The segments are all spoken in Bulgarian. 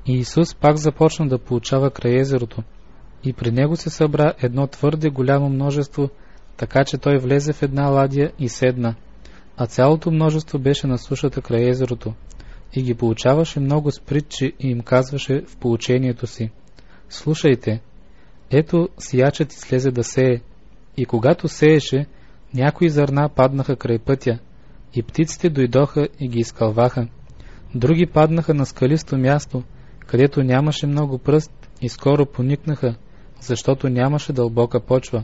И Исус пак започна да поучава край езерото, и при него се събра едно твърде голямо множество, така че той влезе в една ладия и седна, а цялото множество беше на сушата край езерото, и ги поучаваше много с притчи и им казваше в поучението си: слушайте, ето сеячът излезе да сее, и когато сееше, някои зърна паднаха край пътя, и птиците дойдоха и ги изкълваха. Други паднаха на скалисто място, където нямаше много пръст, и скоро поникнаха, защото нямаше дълбока почва.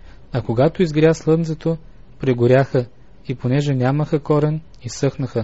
А когато изгря слънцето, прегоряха, и понеже нямаха корен, изсъхнаха.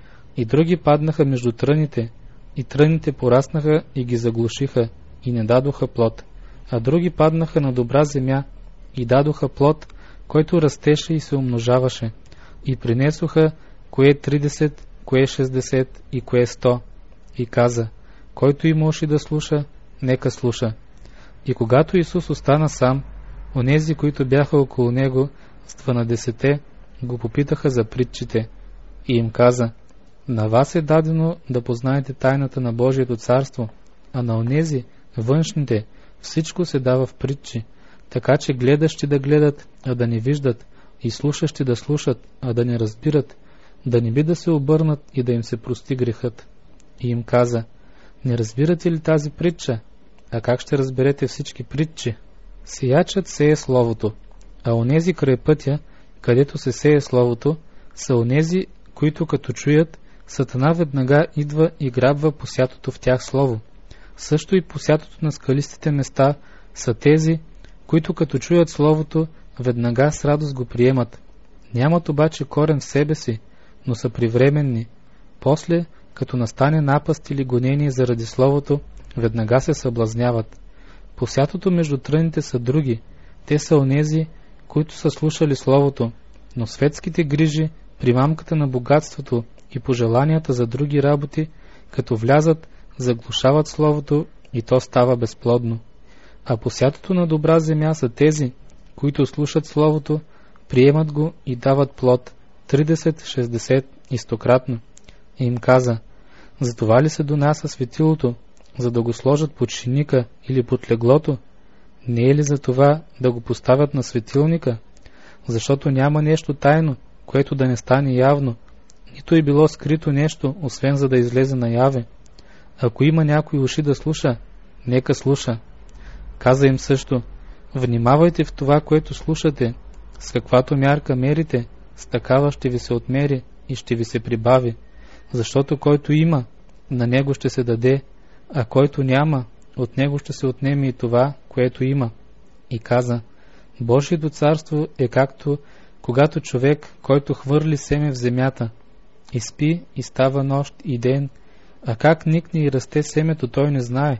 И други паднаха между тръните, и тръните пораснаха и ги заглушиха, и не дадоха плод. А други паднаха на добра земя, и дадоха плод, който растеше и се умножаваше, и принесоха кое 30, кое 60 и кое 100. И каза: който има уши да слуша, нека слуша. И когато Исус остана сам, онези, които бяха около него с 12, го попитаха за притчите, и им каза: на вас е дадено да познаете тайната на Божието царство, а на онези, външните, всичко се дава в притчи, така че гледащи да гледат, а да не виждат, и слушащи да слушат, а да не разбират, да не би да се обърнат и да им се прости грехът. И им каза: не разбирате ли тази притча? А как ще разберете всички притчи? Сеячът сее словото, а онези край пътя, където се сее словото, са онези, които като чуят, Сатана веднага идва и грабва посятото в тях слово. Също и посятото на скалистите места са тези, които като чуят словото, веднага с радост го приемат. Нямат обаче корен в себе си, но са привременни. После, като настане напаст или гонение заради словото, веднага се съблазняват. Посятото между тръните са други. Те са онези, които са слушали словото, но светските грижи, примамката на богатството и пожеланията за други работи, като влязат, заглушават словото и то става безплодно. А посятото на добра земя са тези, които слушат словото, приемат го и дават плод 30, 60 и 100-кратно. И им каза: затова ли се донася светилото, за да го сложат под шиника или под леглото? Не е ли за това да го поставят на светилника? Защото няма нещо тайно, което да не стане явно, нито е било скрито нещо, освен за да излезе наяве. Ако има някой уши да слуша, нека слуша. Каза им също: внимавайте в това, което слушате, с каквато мярка мерите, с такава ще ви се отмери и ще ви се прибави, защото който има, на него ще се даде, а който няма, от него ще се отнеме и това, което има. И каза: Божието царство е както когато човек, който хвърли семе в земята, и спи и става нощ и ден, а как никне и расте семето, той не знае.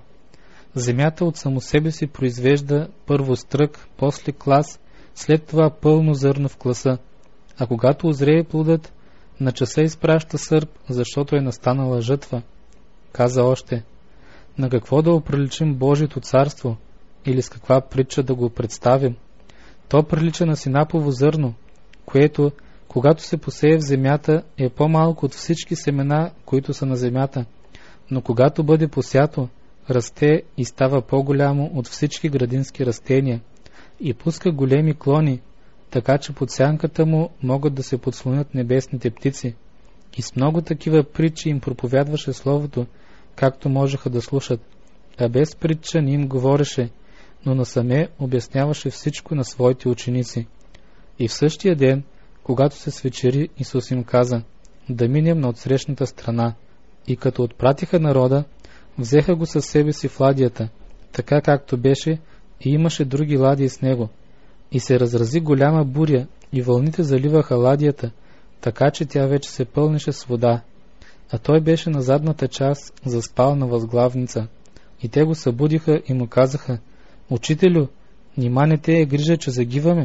Земята от само себе си произвежда първо стрък, после клас, след това пълно зърно в класа, а когато озрее плодът, на часа изпраща сърп, защото е настанала жътва. Каза още: на какво да оприличим Божието царство, или с каква притча да го представим? То прилича на синапово зърно, което, когато се посее в земята, е по-малко от всички семена, които са на земята, но когато бъде посято, расте и става по-голямо от всички градински растения и пуска големи клони, така че под сянката му могат да се подслонят небесните птици. И с много такива притчи им проповядваше словото, както можеха да слушат, а без притча не им говореше, но насаме обясняваше всичко на своите ученици. И в същия ден, когато се свечери, Исус им каза: да минем на отсрещната страна. И като отпратиха народа, взеха го със себе си в ладията, така както беше, и имаше други ладии с него. И се разрази голяма буря, и вълните заливаха ладията, така че тя вече се пълнеше с вода. А той беше на задната част, заспал на възглавница. И те го събудиха и му казаха: Учителю, нима не те е грижа, че загиваме?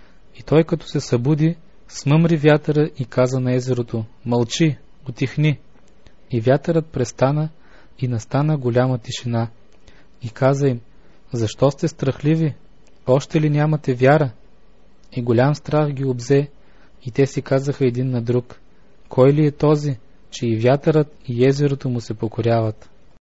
И той като се събуди, смъмри вятъра и каза на езерото: мълчи, утихни. И вятърът престана и настана голяма тишина. И каза им: защо сте страхливи? Още ли нямате вяра? И голям страх ги обзе, и те си казаха един на друг: кой ли е този, че и вятърът и езерото му се покоряват?